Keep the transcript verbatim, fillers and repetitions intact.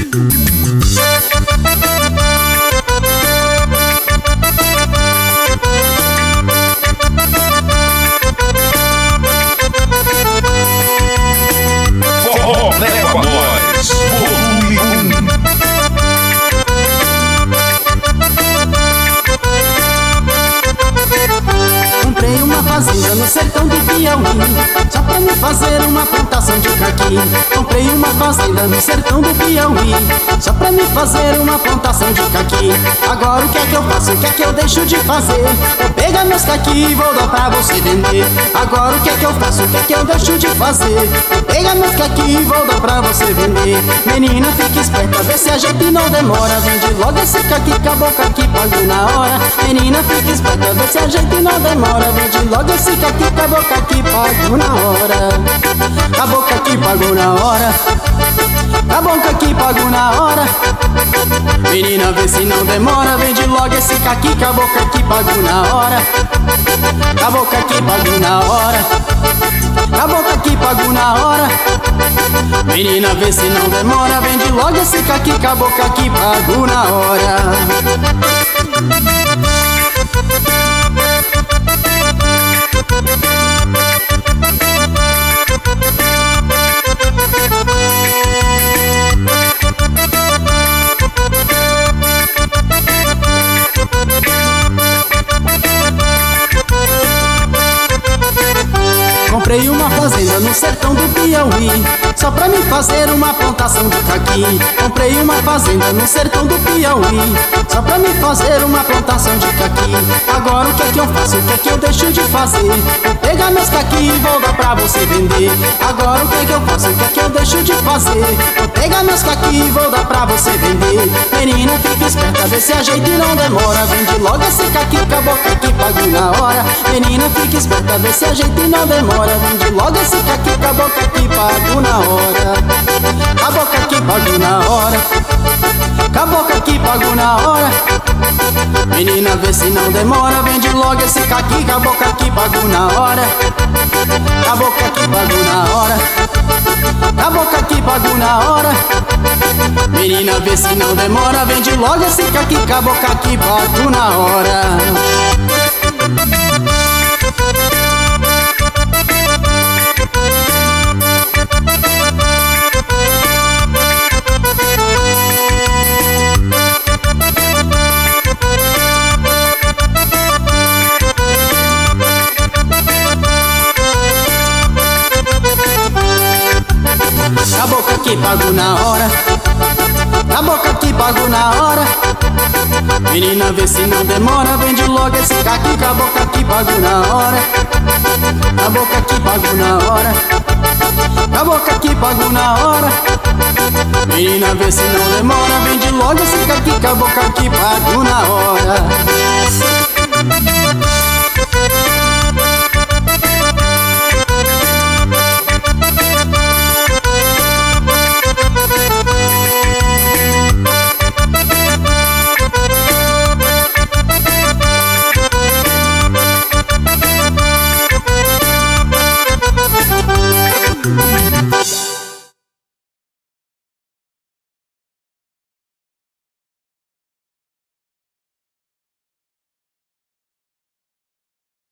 Forró leva nós, volume um. Comprei uma fazenda no sertão do Piauí, só pra me fazer uma plantação de caqui. Comprei uma fazenda no sertão do Piauí, só pra me fazer uma plantação de caqui. Agora o que é que eu faço, o que é que eu deixo de fazer? Vou pegar meus caqui e vou dar pra você vender. Agora o que é que eu faço, o que é que eu deixo de fazer? Vou pegar meus caqui e vou dar pra você vender. Menina, fica esperta, vê se a gente não demora. Vende logo esse caqui, acabou caqui, pago na hora. Menina, fica esperta, vê se a gente não demora. Vende logo esse caqui, acabou caqui, pago na hora. Acabou caqui, pago na hora. Acabou caqui, pago na hora. Menina, vê se não demora. Vende logo esse caqui, acabou caqui, pago na hora. Acabou caqui, pago na hora. Acabou caqui, pago na hora. Menina, vê se não demora. Vende logo esse caqui, acabou caqui, pago na hora. Comprei uma fazenda no sertão do Piauí, só pra me fazer uma plantação de caqui. Comprei uma fazenda no sertão do Piauí, só pra me fazer uma plantação de caqui. Agora o que é que eu faço, o que é que eu deixo de fazer? Vou pegar meus caqui e vou dar pra você vender. Agora o que é que eu faço, o que é que eu deixo de fazer? Vou pegar meus caqui e vou dar pra você vender. Menina, fica esperta, vê se a gente não demora. Vende logo esse caqui, acabou caqui, pago na hora. Menina, fica esperta, vê se a gente não demora. Vende logo esse caqui, acabou caqui, pago na hora. Acabou caqui, pago na hora. Acabou caqui, pago na hora. Menina, vê se não demora. Vende logo esse caqui, acabou caqui, pago na hora. Acabou caqui, pago na hora. Acabou caqui, pago na hora. Menina, vê se não demora. Vende logo esse caqui, acabou caqui, pago na hora. Acabou caqui, pago na hora. Acabou caqui, pago na hora. Menina, vê se não demora. Vende logo esse caqui, acabou caqui, pago na hora. Acabou caqui, pago na hora. Acabou caqui, pago na hora. Menina, vê se não demora. Vende logo esse caqui, acabou caqui, pago na hora.